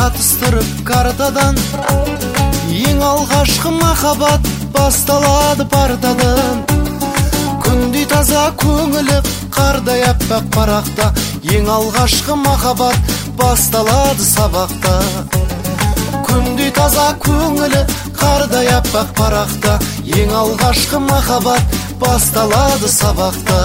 шатыстырып картадан. Ең алғашқы махаббат басталады партадан. Күндей таза көңілі қардай аппақ парақта. Ең алғашқы махаббат басталады сабақта. Күндей таза көңілі қардай аппақ парақта. Ең алғашқы махаббат басталады сабақта.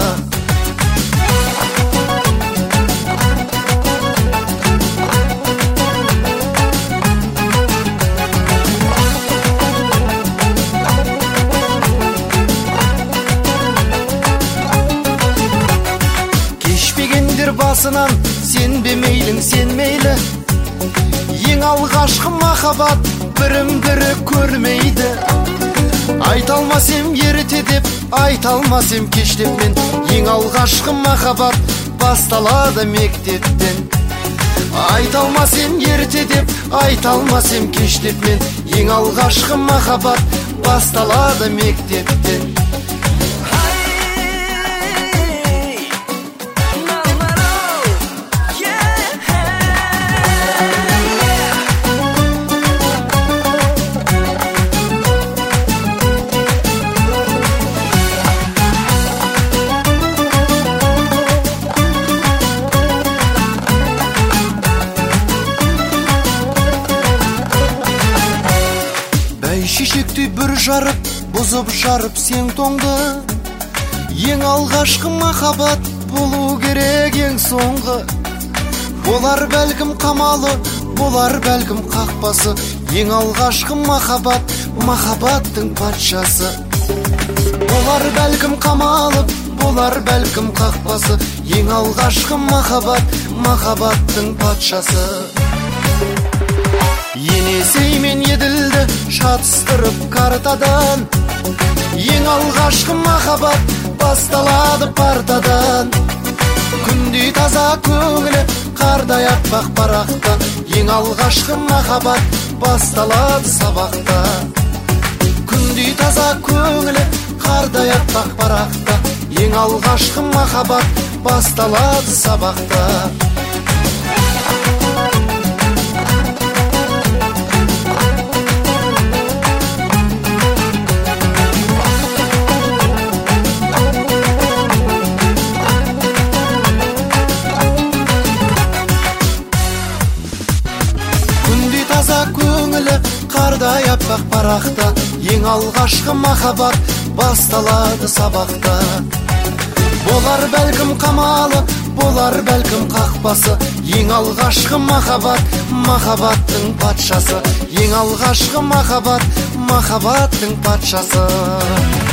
Кешпегендер басынан сенбе мейлің сен мейлі. Ең алғашқы махаббат бірін-бірі көрмейді. Айта алмасам ерте деп, айта алмасам кеш деп мен. Ең алғашқы махаббат басталады мектептен. Айта алмасам ерте деп, айта алмасам кеш деп мен. Ең алғашқы махаббат басталады мектептен. Шешектей бір жарып, бұзып жарып сен тоңды. Ең алғашқы махаббат болу керек ең соңғы. Болар бәлкім қамалы, болар бәлкім қақпасы. Ең алғашқы махаббат, махаббаттың патшасы. Болар бәлкім қамалы, болар бәлкім қақпасы. Ең алғашқы махаббат, махаббаттың патшасы. Енесей мен еділді шатыстырып картадан. Ең алғашқы махаббат басталады партадан. Күндей таза көңілі қардай аппақ парақта. Ең алғашқы махаббат басталады сабақта. Күндей таза көңілі қардай аппақ парақта. Ең алғашқы махаббат басталады сабақта. Таза көңілі қардай аппақ парақта. Ең алғашқы махаббат басталады сабақта. Болар бәлкім қамалы, болар бәлкім қақпасы. Ең алғашқы махаббат, махаббаттың патшасы. Ең алғашқы махаббат, махаббаттың патшасы.